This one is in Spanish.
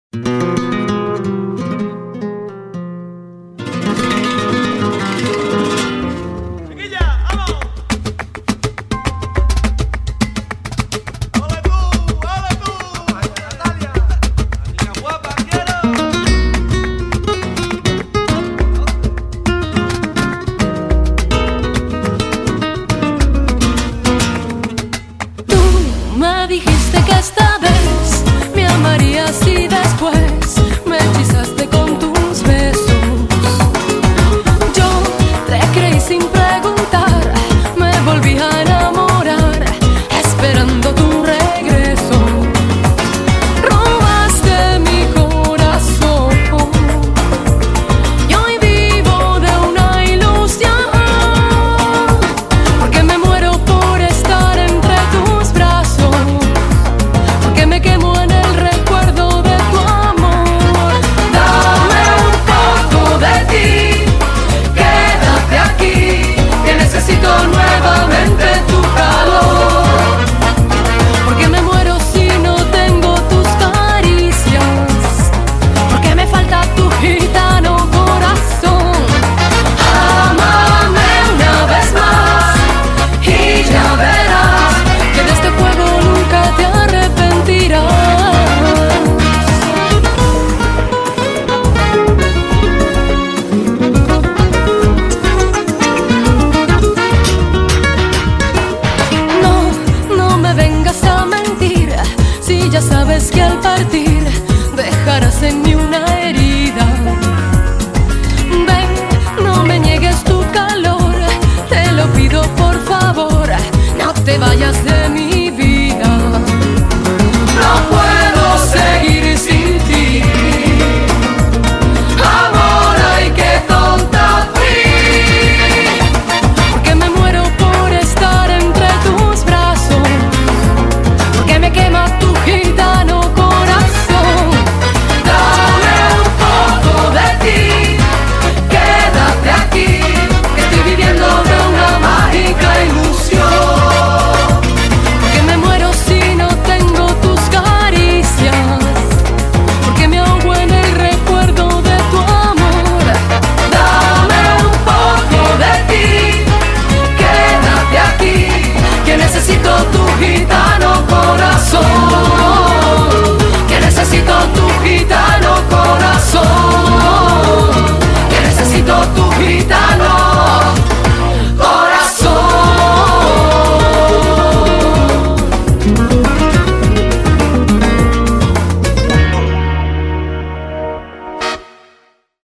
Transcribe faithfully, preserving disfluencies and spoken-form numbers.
Dijiste que esta vez me amarías y después me hechizaste con tus besos. Yo te creí sin preguntar, me volví a enamorar, esperando tu regreso. Robaste mi corazón y hoy vivo de una ilusión, porque me muero por estar entre tus brazos. Me quemo en el recuerdo de tu amor. Dame un poco de ti, quédate aquí, que necesito nuevamente tu calor. Porque me muero si no tengo tus caricias, porque me falta tu gitano corazón. Ámame una vez más y ya verás que de este juego nunca te arrepentirás. No, no me vengas a mentir, si ya sabes que al partir dejarás en mí una herida. Ven, no me niegues tu calor, te lo pido por favor, no te vayas de mí.